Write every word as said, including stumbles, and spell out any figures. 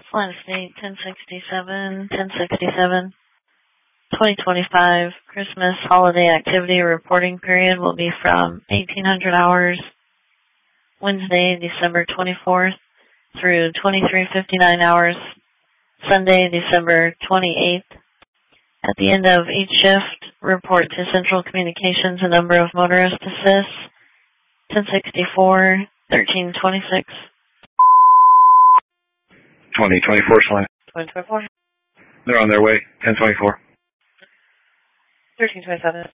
Line State, ten sixty-seven, ten sixty-seven, twenty twenty-five Christmas holiday activity reporting period will be from eighteen hundred hours Wednesday, December twenty-fourth through twenty-three fifty-nine hours Sunday, December twenty-eighth. At the end of each shift, report to Central Communications the number of motorist assists, ten sixty-four, thirteen twenty-six. twenty twenty-four, line. twenty twenty-four. They're on their way, ten twenty-four. thirteen twenty-seven.